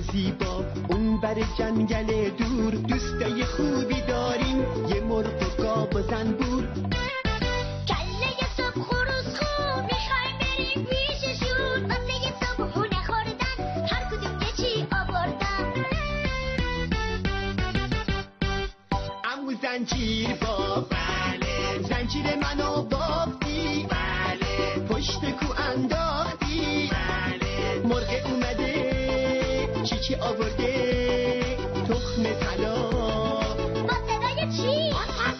زیبا اون بر جنگل دور، دوستای خوبی داریم، یه مرغ و گاو و زنبور. کله صبح خروس خوب میخوایم بریم پیششون، واسه صبحونه خوردن هر کدوم یه چی آوردن. عمو زنجیر باب، بله زنجیر منو بافتی، بله پشت کو انداختی، بله مرغ اومده چی آورده، تخم طلا. با صدای چی؟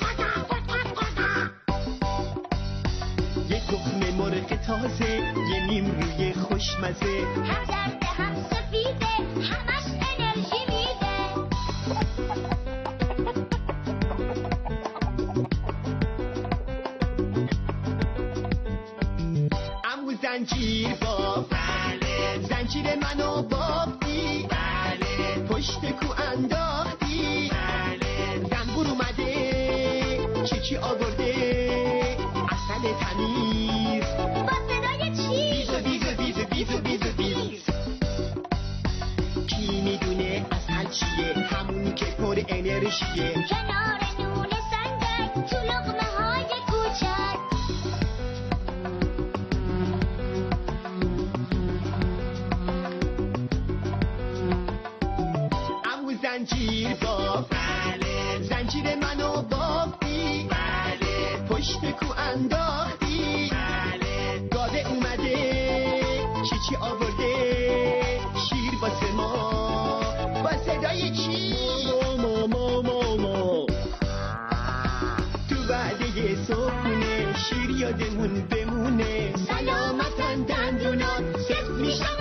یه تخم مرغ تازه، یه نیم روی خوشمزه، هم زرده هم سفیده، همش انرژی میده. عمو زنجیر باب، بله زنجیر منو بافتی، بله پشت کو انداختی، بله زنبور اومده چی آورده، عسل تمیز. با صدای چی؟ بیز. کی میدونه عسل چیه، همون که پر انرژیه. کنار نون سنگک تو لقمه های کوچک. عمو زنجیر باب، بله زنجیر منو بافتی، بله پشت کو انداختی، بله گاده اومده چی آورده، شیر واسه ما. با صدای چی؟ مو تو وعده صبحونه، شیر یادمون بمونه، سلامتن دندونات سفت میشن